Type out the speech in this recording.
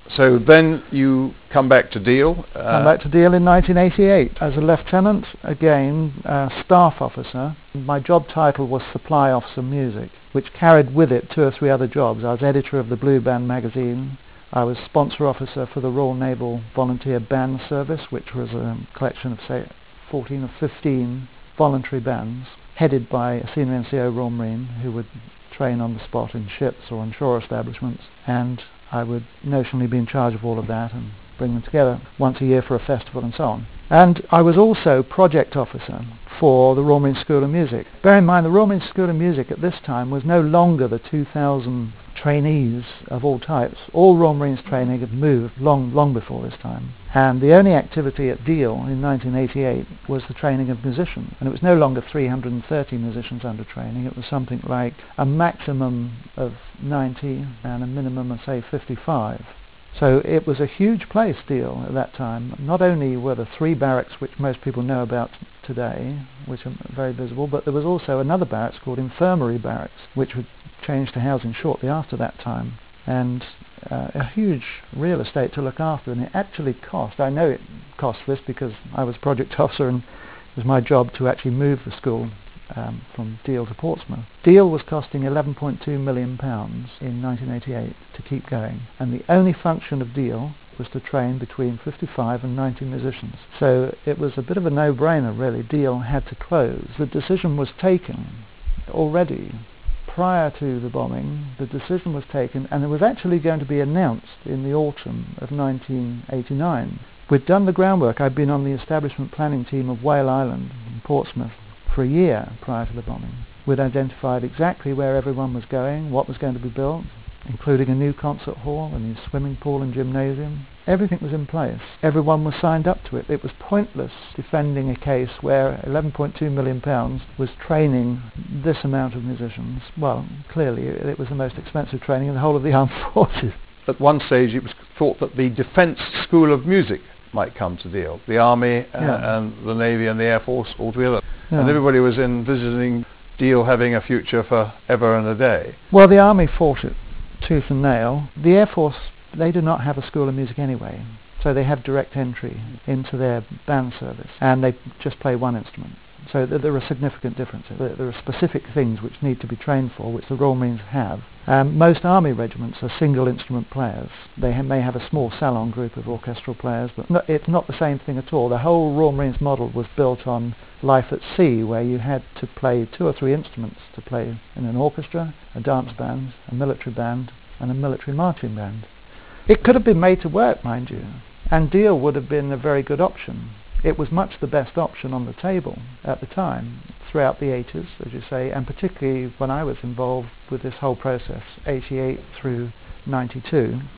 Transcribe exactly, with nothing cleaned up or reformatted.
So then you come back to Deal. Uh, come back to Deal in nineteen eighty-eight as a lieutenant, again, uh, staff officer. My job title was Supply Officer Music, which carried with it two or three other jobs. I was editor of the Blue Band magazine. I was sponsor officer for the Royal Naval Volunteer Band Service, which was a collection of, say, fourteen or fifteen voluntary bands, headed by a senior N C O Royal Marine who would train on the spot in ships or on shore establishments, and I would notionally be in charge of all of that and bring them together once a year for a festival and so on. And I was also project officer for the Royal Marine School of Music. Bear in mind, the Royal Marine School of Music at this time was no longer the two thousand trainees of all types. All Royal Marines training had moved long, long before this time. And the only activity at Deal in nineteen eighty-eight was the training of musicians. And it was no longer three hundred thirty musicians under training. It was something like a maximum of ninety and a minimum of, say, fifty-five. So it was a huge place, Deal, at that time. Not only were there three barracks, which most people know about today, which are very visible, but there was also another barracks called Infirmary Barracks, which would change to housing shortly after that time. And uh, a huge real estate to look after. And it actually cost, I know it cost this because I was project officer and it was my job to actually move the school Um, from Deal to Portsmouth. Deal was costing eleven point two million pounds in nineteen eighty-eight to keep going, and the only function of Deal was to train between fifty-five and ninety musicians. So it was a bit of a no-brainer, really. Deal had to close. The decision was taken already prior to the bombing. The decision was taken, and it was actually going to be announced in the autumn of nineteen eighty-nine. We'd done the groundwork. I'd been on the establishment planning team of Whale Island in Portsmouth for a year prior to the bombing. We'd identified exactly where everyone was going, what was going to be built, including a new concert hall, a new swimming pool and gymnasium. Everything was in place. Everyone was signed up to it. It was pointless defending a case where eleven point two million pounds was training this amount of musicians. Well, clearly it was the most expensive training in the whole of the armed forces. At one stage it was thought that the Defence School of Music might come to Deal, the Army uh, Yeah. and the Navy and the Air Force all together. Yeah. And everybody was envisioning Deal having a future for ever and a day. Well, the Army fought it tooth and nail. The Air Force, they do not have a school of music anyway, so they have direct entry into their band service, and they just play one instrument. So th- there are significant differences. There, there are specific things which need to be trained for, which the Royal Marines have. Um, most Army regiments are single instrument players. They ha- may have a small salon group of orchestral players, but no, it's not the same thing at all. The whole Royal Marines model was built on life at sea, where you had to play two or three instruments to play in an orchestra, a dance band, a military band, and a military marching band. It could have been made to work, mind you, and Deal would have been a very good option. It was much the best option on the table at the time, throughout the eighties, as you say, and particularly when I was involved with this whole process, eighty-eight through ninety-two.